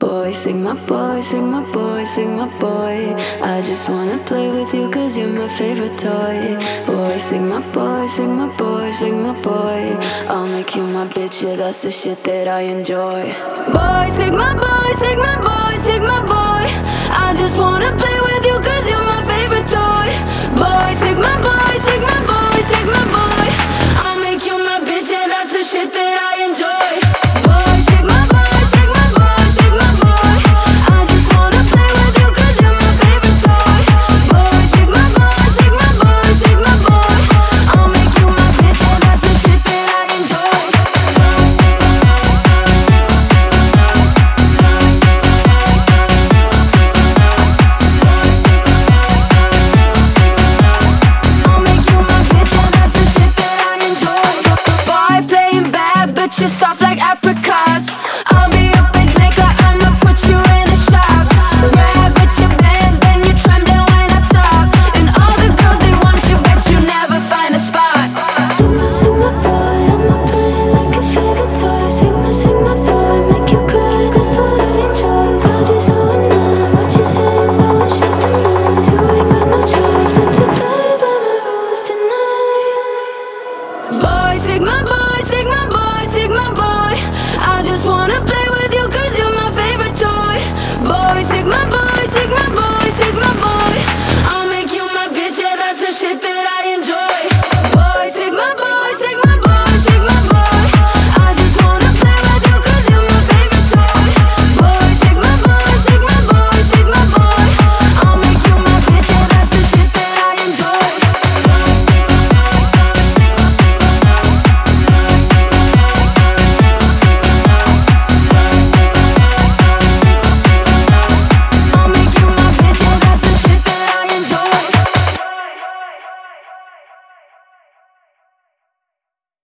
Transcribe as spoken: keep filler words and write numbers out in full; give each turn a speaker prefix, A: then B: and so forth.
A: Boy, Sigma boy, Sigma boy, Sigma boy. I just wanna play with you cause you're my favorite toy. Boy, Sigma boy, Sigma boy, Sigma boy. I'll make you my bitch, yeah, that's the shit that I enjoy. Boy, Sigma boy,